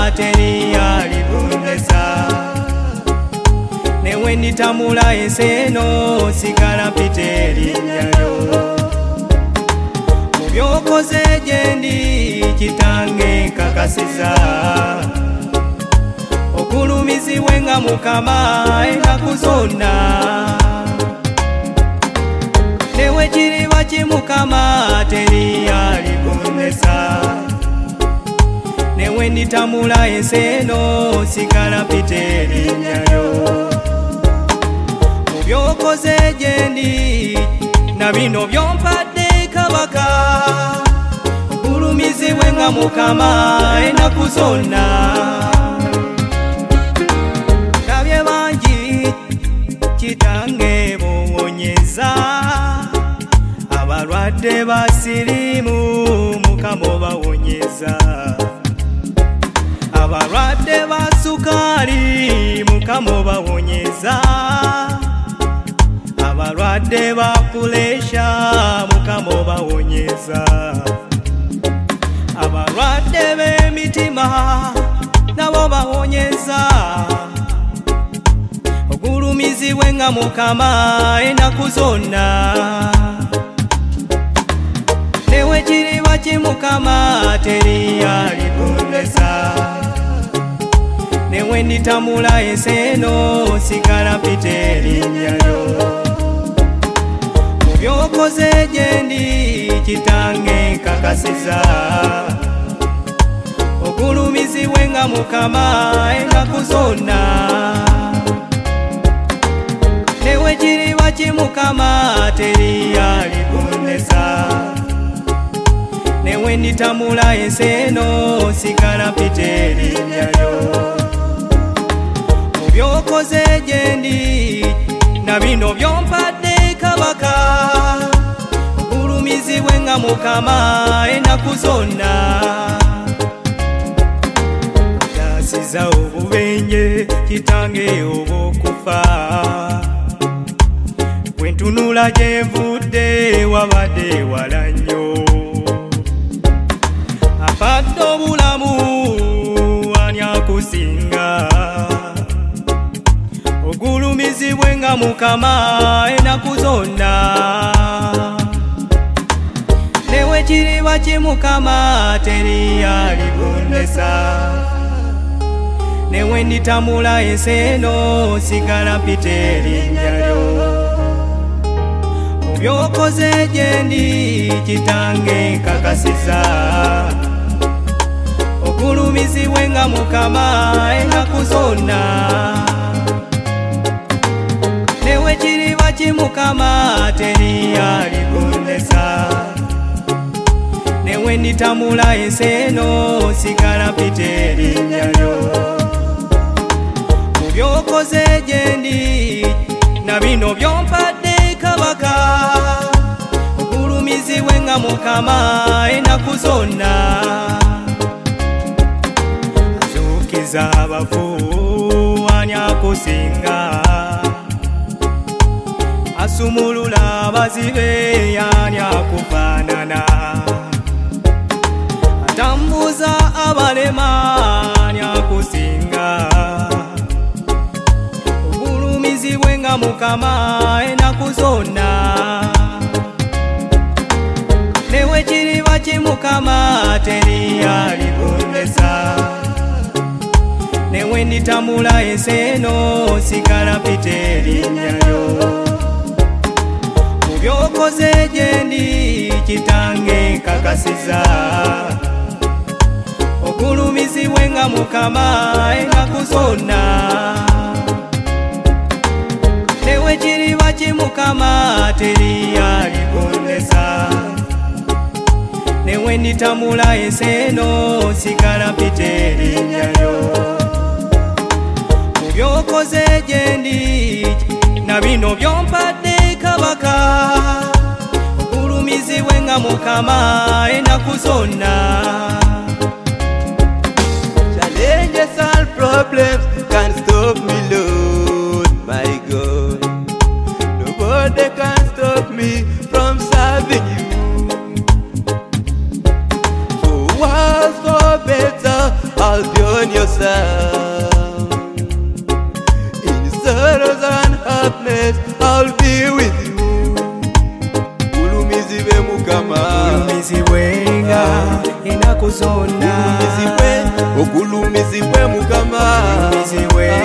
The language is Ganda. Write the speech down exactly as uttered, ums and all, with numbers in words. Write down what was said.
teri alibundesa. Newe nitamula enseno sigala mpite erinnya lyo. Mu byokoze gyendi kitange nkakasiza, ogulumizibwe nga Mukama ennaku zonna. Newe kiriba ki Mukama teri alibundesa. Newe nitamula enseno sigala mpite erinnya lyo. Mu byokoze gyendi na bino byompadde Kabaka, ogulumizibwe nga Mukama ennaku zonna. Ndabye bangi kitange bowonyeza, abalwadde basirimu Mukama obawonyeza, abalwadde ba sukaali Mukama obawonyeza, abalwadde ba puresha Mukama obawonyeza, abalwadde b'emitima nabo bawonyeza, ogulumizibwe nga Mukama ennaku zonna. Newe kiriba ki Mukama teri alibundesa. Newe nitamula enseno sigala mpite erinnya lyo. Mu byokoze gyendi kitange nkakasiza, ogulumizibwe nga Mukama ennaku zonna. Newe kiriba ki Mukama teri alibundesa. Newe nitamula enseno sigala mpite erinnya lyo. Mu byokoze gyendi na bino byompadde Kabaka, ogulumizibwe nga Mukama ennaku zonna. Yasiza obubenje kitange obw'okufa, bwe ntunula gye nvudde wabadde wala nnyo. Afadde obulamu ani akusinga, ogulumizibwe nga Mukama ennaku zonna. Newe kiriba ki Mukama teri alibundesa. Newe nitamula enseno sigala mpite erinnya lyo. Mu byokoze gyendi kitange nkakasiza, ogulumizibwe nga Mukama ennaku zonna. Newe kiriba ki Mukama teri alibundesa. Newe nitamula enseno sigala mpite erinnya lyo. Mu byokoze gyendi na bino byompadde Kabaka, ogulumizibwe nga Mukama ennaku zonna. Azuukiza abafu ani akusinga, asumulula abazibe ani akufaanana, atambuza abalema ani akusinga, ogulumizibwe nga Mukama ennaku zonna. Newe kiriba ki Mukama teri alibundesa. Newe nitamula enseno sigala mpite erinnya lyo. Mu byokoze gyendi kitange nkakasiza, ogulumizibwe nga Mukama ennaku zonna. Newe kiriba ki Mukama teri alibundesa. Newe nitamula enseno sigala mpite erinnya lyo. Mu byokoze gyendi na bino byompadde Kabaka, ogulumizibwe nga Mukama ennaku zonna. Challenges and problems can't stop me, Lord, my God. Nobody can stop me from serving you. For worse, for better, I'll be on your sorrows and happiness, I'll be with you. Gulumizibwe mukama, gulumizibwenga enaku zonna, gulumizibwe, ogulumizibwe mukama, gulumizibwe